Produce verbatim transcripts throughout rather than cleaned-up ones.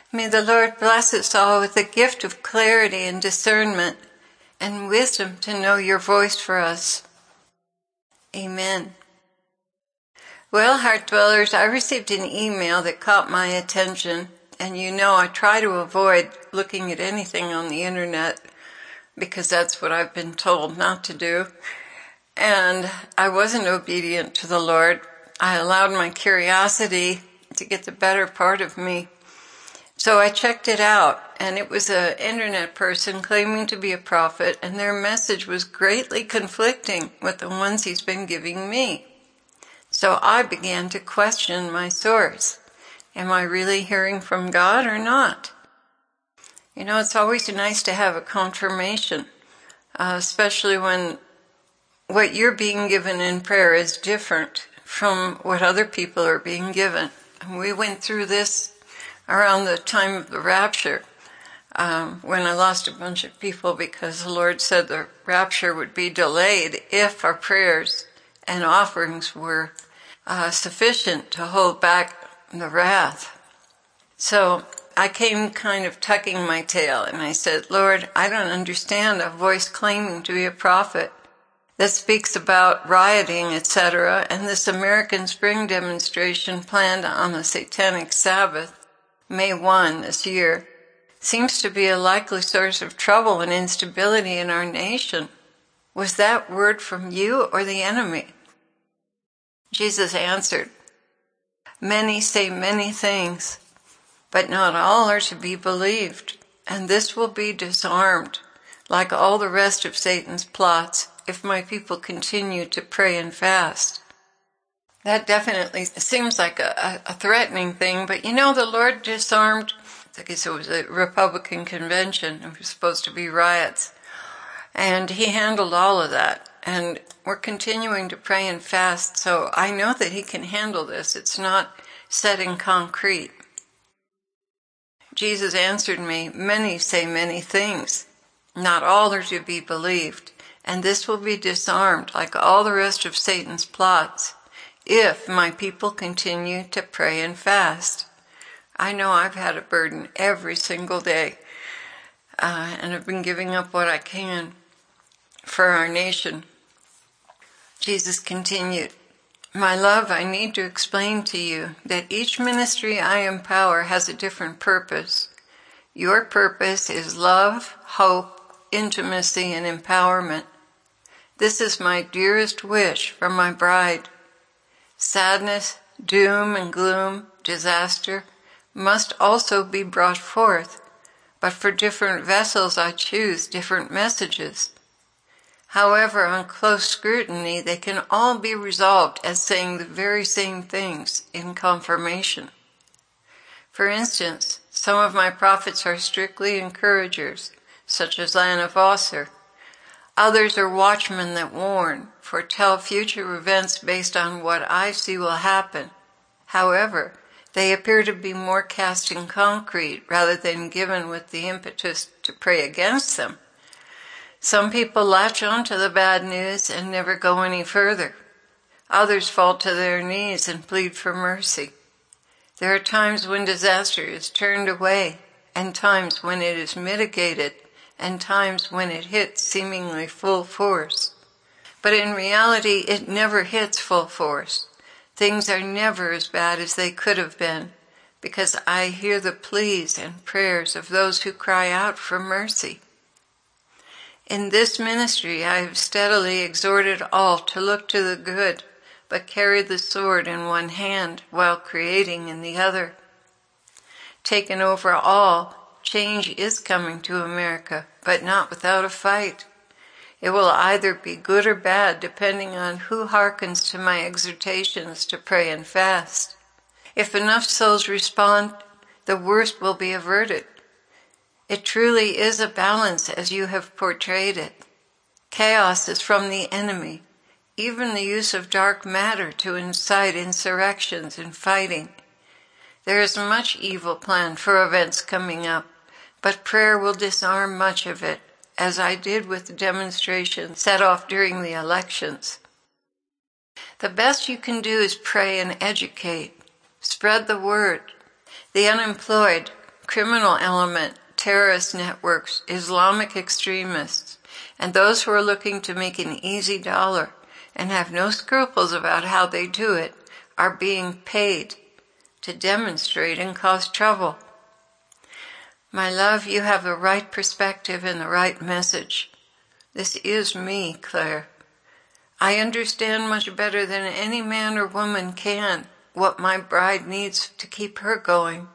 May the Lord bless us all with the gift of clarity and discernment and wisdom to know your voice for us. Amen. Well, Heart Dwellers, I received an email that caught my attention, and you know I try to avoid looking at anything on the internet because that's what I've been told not to do. And I wasn't obedient to the Lord. I allowed my curiosity to get the better part of me. So I checked it out, and it was an internet person claiming to be a prophet, and their message was greatly conflicting with the ones he's been giving me. So I began to question my source. Am I really hearing from God or not? You know, it's always nice to have a confirmation, uh, especially when what you're being given in prayer is different from what other people are being given. And we went through this around the time of the rapture, um, when I lost a bunch of people because the Lord said the rapture would be delayed if our prayers and offerings were uh, sufficient to hold back the wrath. So I came kind of tucking my tail and I said, Lord, I don't understand a voice claiming to be a prophet that speaks about rioting, et cetera, and this American Spring demonstration planned on the Satanic Sabbath, May first this year, seems to be a likely source of trouble and instability in our nation. Was that word from you or the enemy? Jesus answered, many say many things, but not all are to be believed, and this will be disarmed, like all the rest of Satan's plots, if my people continue to pray and fast. That definitely seems like a, a threatening thing, but you know, the Lord disarmed, I guess it was a Republican convention, it was supposed to be riots, and he handled all of that. And we're continuing to pray and fast, so I know that he can handle this. It's not set in concrete. Jesus answered me, many say many things. Not all are to be believed, and this will be disarmed like all the rest of Satan's plots, if my people continue to pray and fast. I know I've had a burden every single day, uh, and I've been giving up what I can for our nation. Jesus continued, my love, I need to explain to you that each ministry I empower has a different purpose. Your purpose is love, hope, intimacy, and empowerment. This is my dearest wish for my bride. Sadness, doom and gloom, disaster must also be brought forth, but for different vessels I choose different messages. However, on close scrutiny, they can all be resolved as saying the very same things in confirmation. For instance, some of my prophets are strictly encouragers, such as Lana Vosser. Others are watchmen that warn, foretell future events based on what I see will happen. However, they appear to be more cast in concrete rather than given with the impetus to pray against them. Some people latch on to the bad news and never go any further. Others fall to their knees and plead for mercy. There are times when disaster is turned away, and times when it is mitigated, and times when it hits seemingly full force. But in reality, it never hits full force. Things are never as bad as they could have been, because I hear the pleas and prayers of those who cry out for mercy. In this ministry, I have steadily exhorted all to look to the good, but carry the sword in one hand while creating in the other. Taken over all, change is coming to America, but not without a fight. It will either be good or bad, depending on who hearkens to my exhortations to pray and fast. If enough souls respond, the worst will be averted. It truly is a balance as you have portrayed it. Chaos is from the enemy, even the use of dark matter to incite insurrections and fighting. There is much evil planned for events coming up, but prayer will disarm much of it, as I did with the demonstration set off during the elections. The best you can do is pray and educate. Spread the word. The unemployed, criminal element, terrorist networks, Islamic extremists, and those who are looking to make an easy dollar and have no scruples about how they do it are being paid to demonstrate and cause trouble. My love, you have the right perspective and the right message. This is me, Claire. I understand much better than any man or woman can what my bride needs to keep her going.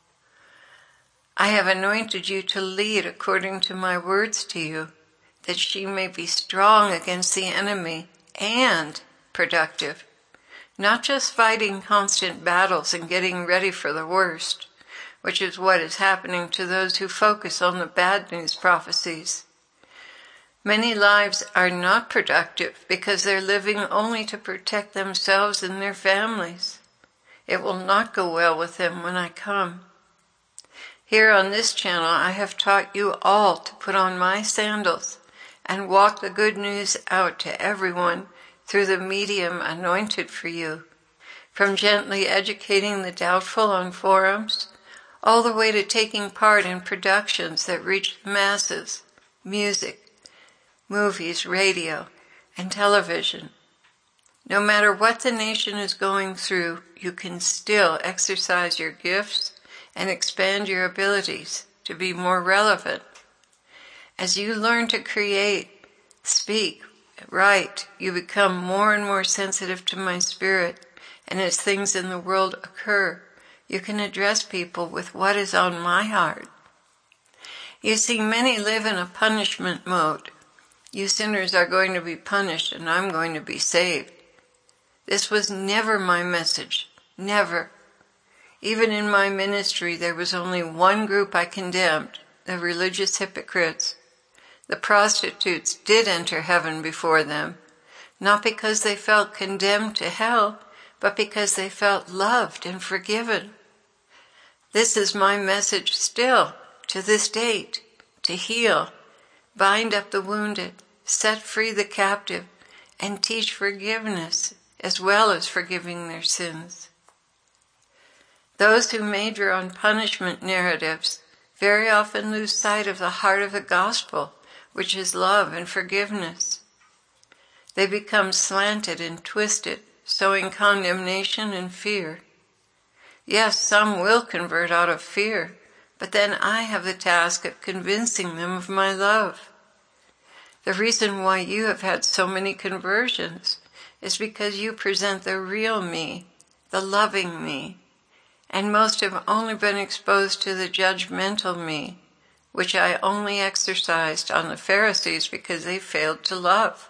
I have anointed you to lead according to my words to you, that she may be strong against the enemy and productive, not just fighting constant battles and getting ready for the worst, which is what is happening to those who focus on the bad news prophecies. Many lives are not productive because they're living only to protect themselves and their families. It will not go well with them when I come. Here on this channel, I have taught you all to put on my sandals and walk the good news out to everyone through the medium anointed for you, from gently educating the doubtful on forums, all the way to taking part in productions that reach the masses, music, movies, radio, and television. No matter what the nation is going through, you can still exercise your gifts and expand your abilities to be more relevant. As you learn to create, speak, write, you become more and more sensitive to my spirit, and as things in the world occur, you can address people with what is on my heart. You see, many live in a punishment mode. You sinners are going to be punished, and I'm going to be saved. This was never my message, never. Even in my ministry, there was only one group I condemned, the religious hypocrites. The prostitutes did enter heaven before them, not because they felt condemned to hell, but because they felt loved and forgiven. This is my message still, to this date, to heal, bind up the wounded, set free the captive, and teach forgiveness as well as forgiving their sins. Those who major on punishment narratives very often lose sight of the heart of the gospel, which is love and forgiveness. They become slanted and twisted, sowing condemnation and fear. Yes, some will convert out of fear, but then I have the task of convincing them of my love. The reason why you have had so many conversions is because you present the real me, the loving me, and most have only been exposed to the judgmental me, which I only exercised on the Pharisees because they failed to love.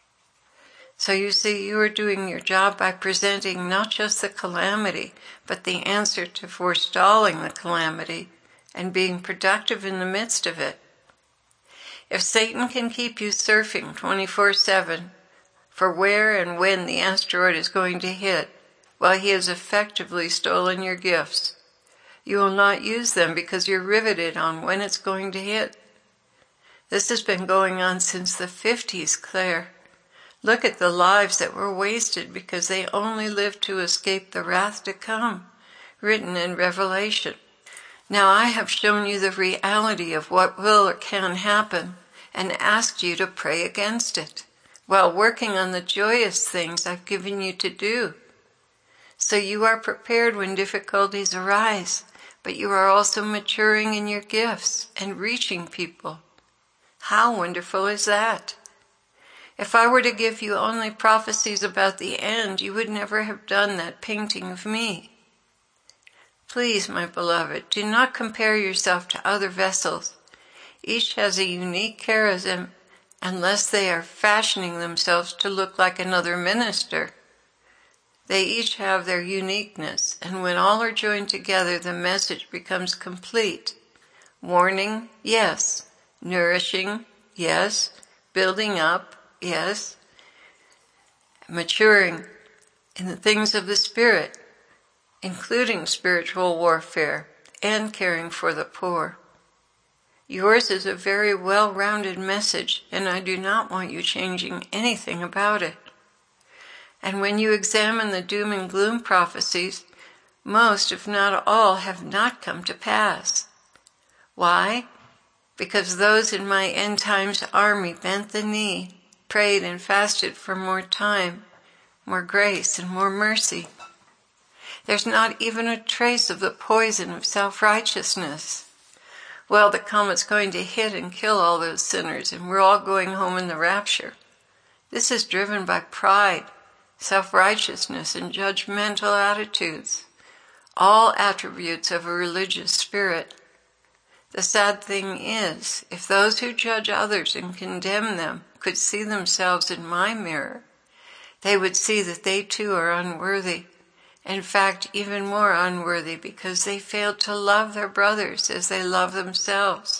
So you see, you are doing your job by presenting not just the calamity, but the answer to forestalling the calamity and being productive in the midst of it. If Satan can keep you surfing twenty-four seven for where and when the asteroid is going to hit, while he has effectively stolen your gifts, you will not use them because you're riveted on when it's going to hit. This has been going on since the fifties, Claire. Look at the lives that were wasted because they only lived to escape the wrath to come, written in Revelation. Now I have shown you the reality of what will or can happen and asked you to pray against it, while working on the joyous things I've given you to do. So you are prepared when difficulties arise, but you are also maturing in your gifts and reaching people. How wonderful is that? If I were to give you only prophecies about the end, you would never have done that painting of me. Please, my beloved, do not compare yourself to other vessels. Each has a unique charism, unless they are fashioning themselves to look like another minister. They each have their uniqueness, and when all are joined together, the message becomes complete. Warning, yes. Nourishing, yes. Building up, yes. Maturing in the things of the Spirit, including spiritual warfare and caring for the poor. Yours is a very well-rounded message, and I do not want you changing anything about it. And when you examine the doom and gloom prophecies, most, if not all, have not come to pass. Why? Because those in my end times army bent the knee, prayed and fasted for more time, more grace and more mercy. There's not even a trace of the poison of self-righteousness. Well, the comet's going to hit and kill all those sinners, and we're all going home in the rapture. This is driven by pride, self-righteousness, and judgmental attitudes, all attributes of a religious spirit. The sad thing is, if those who judge others and condemn them could see themselves in my mirror, they would see that they too are unworthy. In fact, even more unworthy because they failed to love their brothers as they love themselves.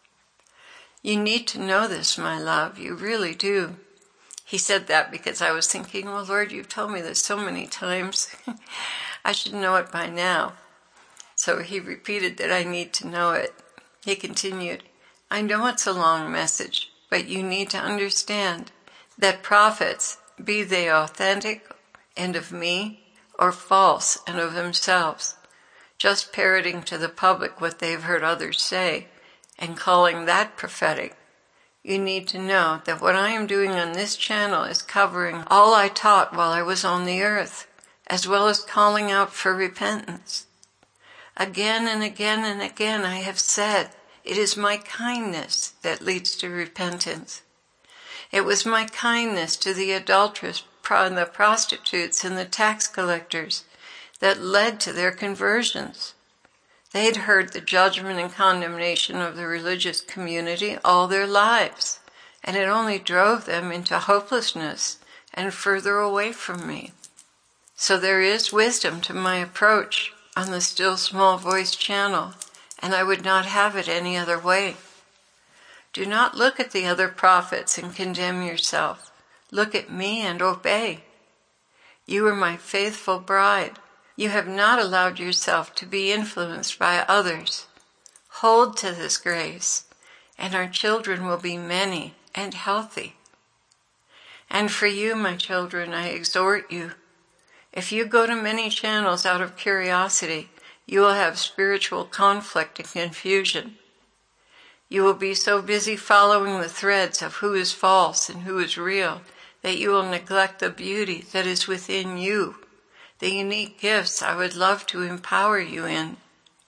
You need to know this, my love. You really do. He said that because I was thinking, well, Lord, you've told me this so many times. I should know it by now. So he repeated that I need to know it. He continued, I know it's a long message, but you need to understand that prophets, be they authentic and of me, or false and of themselves, just parroting to the public what they've heard others say and calling that prophetic. You need to know that what I am doing on this channel is covering all I taught while I was on the earth, as well as calling out for repentance. Again and again and again I have said, it is my kindness that leads to repentance. It was my kindness to the adulteress, the prostitutes, and the tax collectors that led to their conversions. They'd heard the judgment and condemnation of the religious community all their lives, and it only drove them into hopelessness and further away from me. So there is wisdom to my approach on the Still Small Voice channel, and I would not have it any other way. Do not look at the other prophets and condemn yourself. Look at me and obey. You are my faithful bride. You have not allowed yourself to be influenced by others. Hold to this grace, and our children will be many and healthy. And for you, my children, I exhort you, if you go to many channels out of curiosity, you will have spiritual conflict and confusion. You will be so busy following the threads of who is false and who is real that you will neglect the beauty that is within you, the unique gifts I would love to empower you in.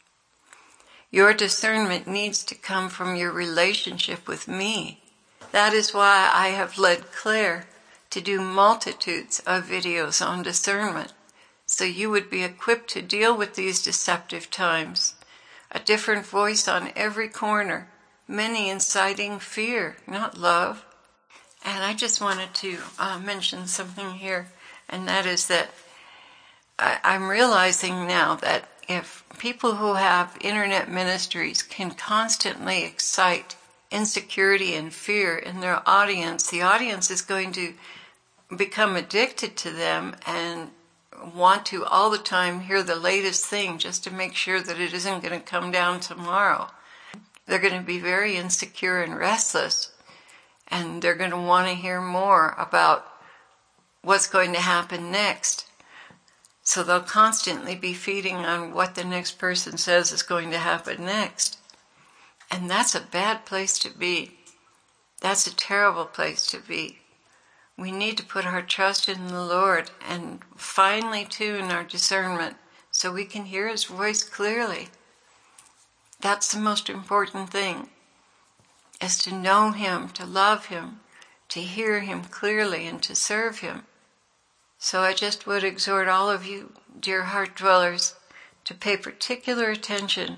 Your discernment needs to come from your relationship with me. That is why I have led Claire to do multitudes of videos on discernment, so you would be equipped to deal with these deceptive times. A different voice on every corner, many inciting fear, not love. And I just wanted to uh, mention something here, and that is that I, I'm realizing now that if people who have internet ministries can constantly excite insecurity and fear in their audience, the audience is going to become addicted to them and want to all the time hear the latest thing just to make sure that it isn't going to come down tomorrow. They're going to be very insecure and restless, and they're going to want to hear more about what's going to happen next. So they'll constantly be feeding on what the next person says is going to happen next. And that's a bad place to be. That's a terrible place to be. We need to put our trust in the Lord and finely tune our discernment so we can hear His voice clearly. That's the most important thing, is to know Him, to love Him, to hear Him clearly, and to serve Him. So I just would exhort all of you, dear heart dwellers, to pay particular attention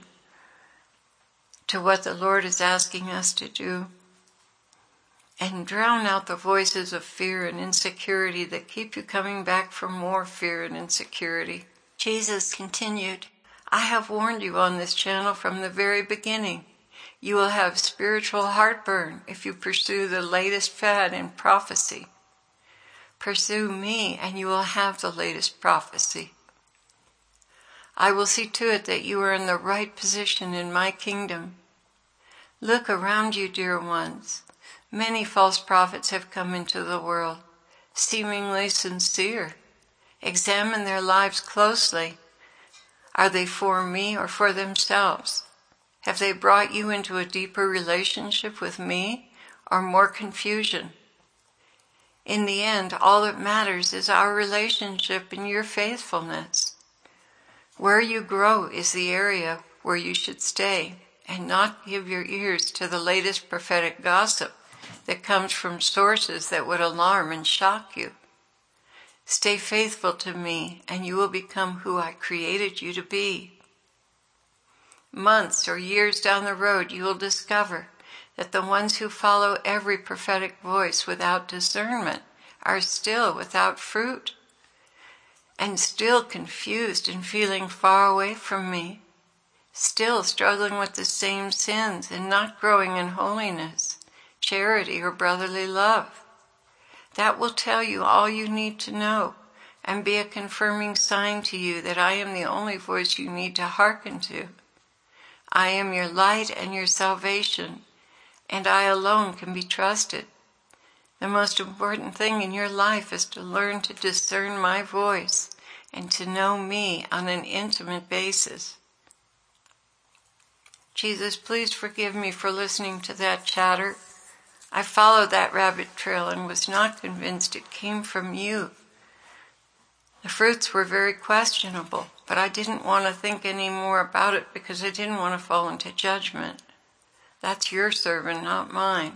to what the Lord is asking us to do, and drown out the voices of fear and insecurity that keep you coming back for more fear and insecurity. Jesus continued, I have warned you on this channel from the very beginning. You will have spiritual heartburn if you pursue the latest fad in prophecy. Pursue me and you will have the latest prophecy. I will see to it that you are in the right position in my kingdom. Look around you, dear ones. Many false prophets have come into the world, seemingly sincere. Examine their lives closely. Are they for me or for themselves? Have they brought you into a deeper relationship with me or more confusion? In the end, all that matters is our relationship and your faithfulness. Where you grow is the area where you should stay and not give your ears to the latest prophetic gossip that comes from sources that would alarm and shock you. Stay faithful to me and you will become who I created you to be. Months or years down the road, you will discover that the ones who follow every prophetic voice without discernment are still without fruit and still confused and feeling far away from me, still struggling with the same sins and not growing in holiness, charity, or brotherly love. That will tell you all you need to know and be a confirming sign to you that I am the only voice you need to hearken to. I am your light and your salvation, and I alone can be trusted. The most important thing in your life is to learn to discern my voice and to know me on an intimate basis. Jesus, please forgive me for listening to that chatter. I followed that rabbit trail and was not convinced it came from you. The fruits were very questionable, but I didn't want to think any more about it because I didn't want to fall into judgment. That's your servant, not mine.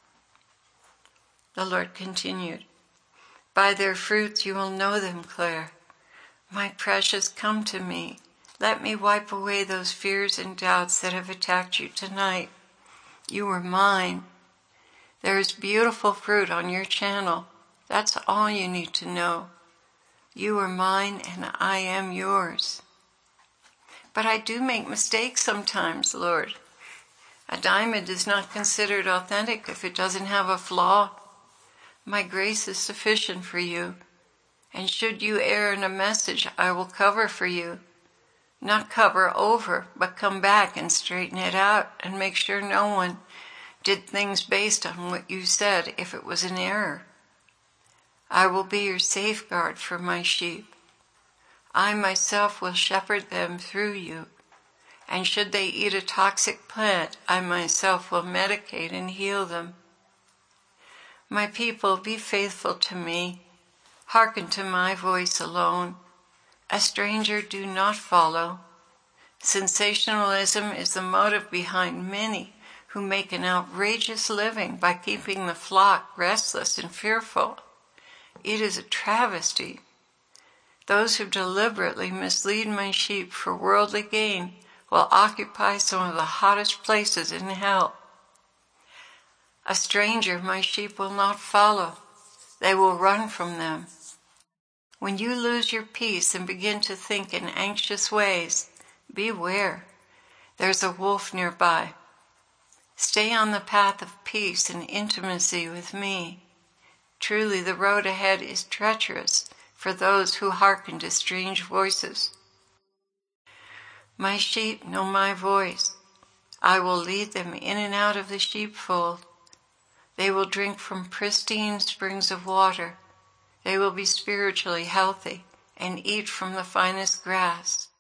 The Lord continued, By their fruits you will know them, Claire. My precious, come to me. Let me wipe away those fears and doubts that have attacked you tonight. You are mine. There is beautiful fruit on your channel. That's all you need to know. You are mine and I am yours. But I do make mistakes sometimes, Lord. A diamond is not considered authentic if it doesn't have a flaw. My grace is sufficient for you. And should you err in a message, I will cover for you. Not cover over, but come back and straighten it out and make sure no one did things based on what you said if it was an error. I will be your safeguard for my sheep. I myself will shepherd them through you. And should they eat a toxic plant, I myself will medicate and heal them. My people, be faithful to me. Hearken to my voice alone. A stranger do not follow. Sensationalism is the motive behind many who make an outrageous living by keeping the flock restless and fearful. It is a travesty. Those who deliberately mislead my sheep for worldly gain will occupy some of the hottest places in hell. A stranger my sheep will not follow. They will run from them. When you lose your peace and begin to think in anxious ways, beware. There's a wolf nearby. Stay on the path of peace and intimacy with me. Truly, the road ahead is treacherous for those who hearken to strange voices. My sheep know my voice. I will lead them in and out of the sheepfold. They will drink from pristine springs of water. They will be spiritually healthy and eat from the finest grass.